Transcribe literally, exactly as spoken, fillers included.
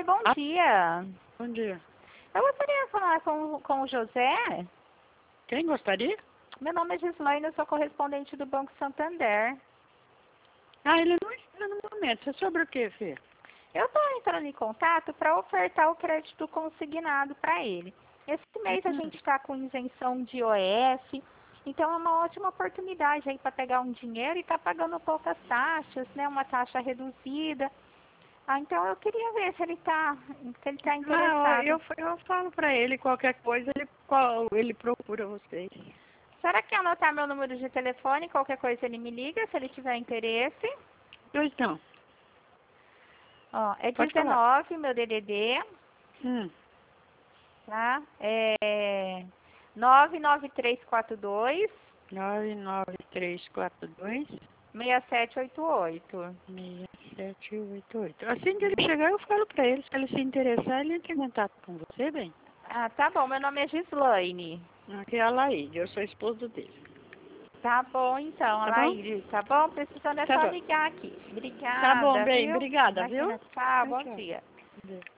bom Ah. dia. Bom dia. Eu gostaria de falar com, com o José. Quem gostaria? Meu nome é Gislaine, eu sou correspondente do Banco Santander. Ah, ele não está no momento. É sobre o que, filha? Eu estou entrando em contato para ofertar o crédito consignado para ele. Esse mês a Hum. gente está com isenção de I O F, então é uma ótima oportunidade aí para pegar um dinheiro e estar tá pagando poucas taxas, né? Uma taxa reduzida. Ah, então eu queria ver se ele está se ele tá Ah, interessado. eu, eu falo pra ele qualquer coisa, ele, qual, ele procura vocês. Será que anotar meu número de telefone, qualquer coisa ele me liga, se ele tiver interesse? Pois não. Ó, é Pode falar. dezenove, meu D D D, Hum. tá? É nove nove três quatro dois, nove nove três quatro dois, seis sete oito oito. seis sete oito oito. Assim que ele chegar, eu falo pra ele. Se ele se interessar, ele entra em contato com você, bem. Ah, tá bom, meu nome é Gislaine. Aqui é a Laíde, eu sou esposo dele. Tá bom então, Tá bom? Alaíde, tá bom? Precisando é Tá só bom. ligar aqui. Tá bom, Obrigada, bem. viu? Obrigada, viu? Imagina, tchau, Tchau, bom tchau. dia.